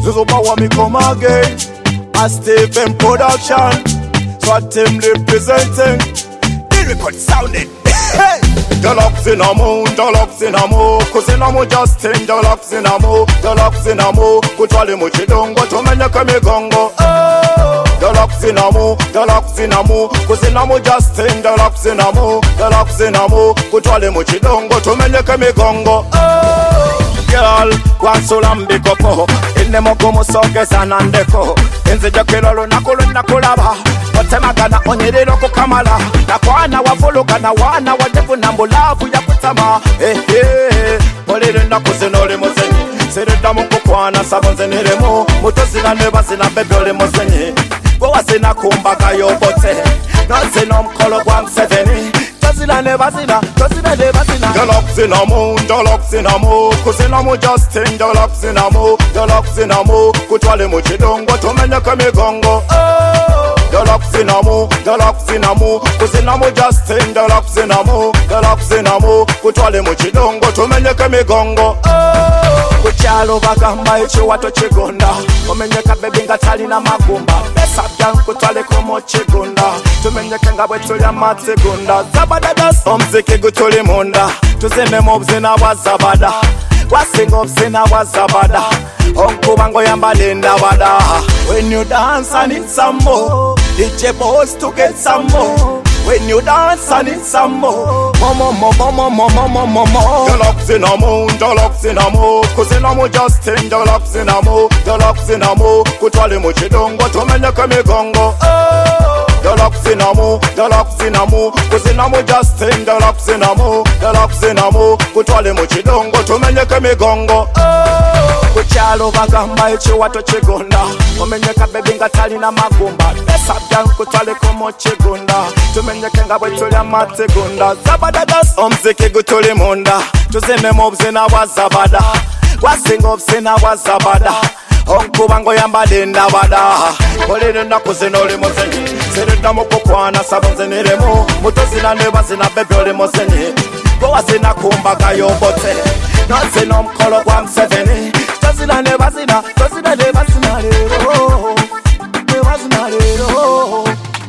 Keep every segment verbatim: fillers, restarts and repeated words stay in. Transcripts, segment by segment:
Zuzuba wa me come again. A Stephen production. So I team representing. The record sounded. Hey! Deluxe in a mo, deluxe in a mo. Cause in a mo Justin, deluxe in a mo, deluxe in a mo. Kutwale mo chidongo, tumenya kame gongo. Oh! Deluxe in a mo, deluxe in a mo. Cause in a mo Justin, deluxe in a mo, deluxe in a mo. Kutwale mo chidongo, tumenya kame gongo. Oh! Girl, kwansulambiko po. Inemo kumu soke sanandeko. Enze jakilolo nakulu nakulaba. Otemagana onyerero kukamala. Nakwana wavuluka na wana wadevu na mbulavu ya kutama. Eh eh, polire nakuzinole mozenye. Sereda mukukwana sabonze niremo. Mutozina neba zina bebole mozenye. Gowa zina kumbaga yobote. Nozina mkolo kwa mseveni. Tozina neba zina, tozina neba zina. Deluxe in a mo, deluxe in a mo. Kuzina mo Justin, deluxe in a mo, deluxe in a mo. Kutwale mo chidongo, tumenya kame gongo. Oh! Deluxe in a mo, deluxe in a mo. Kuzina mo Justin, deluxe in a mo, deluxe in a mo. Kutwale mo chidongo, tumenya kame gongo. Oh! Kuchalo bagamba echo wato chigonda. Komenye kabebi ngatali na magumba. Besa byanku twale komo chigonda. Tumenye kenga bwetu ya mategunda. Zabadadas omziki gutuli munda. Tuzeme mobzina wazabada. Wasinga obzina wazabada. Onkubango yambalinda wada. When you dance I need some more. D J boys to get some more. When you dance I need some more. Momo momo momo momo momo. Deluxe in a mo, deluxe in a mo. Cause in a mo Justin, deluxe in a mo, deluxe in a mo. Kutwale mo chidongo, tumenya kame gongo. Oh! Deluxe in a mo, deluxe in a mo. Cause in a mo Justin, deluxe in a mo, deluxe in a mo. Kutwale mo chidongo, tumenya kame gongo. Oh! Kuchalo bagamba echo wato chigonda. Komenye kabebi ngatali na magumba. Besa byanku twale komo chigunda. Tumenye kenga bwetu ya mategunda. Zabadadas omziki gutuli munda. Tuzeme mobzina wazabada. Wasinga obzina wazabada. Onkubango yambalinda wada. Polire nakuzinole mozenye. Sereda mukukwana sabonze niremo. Mutozina neba zina bebole mozenye. Gowa zina kumbaga yobote. Nozina mkolo kwa mseveni. Tozina neba zina, tozina neba zina lero. Neba zina lero.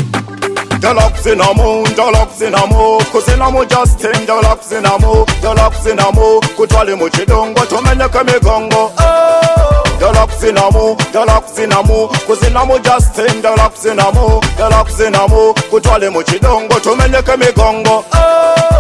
Deluxe in a mo, deluxe in a mo. Cause in a mo Justin, deluxe in a mo, deluxe in a mo. Kutwale mo chidongo, tumenya kame gongo. Oh! Deluxe in a mo, deluxe in a mo. Cause in a mo Justin, deluxe in a mo, deluxe in a mo. Kutwale mo chidongo, tumenya kame gongo. Oh!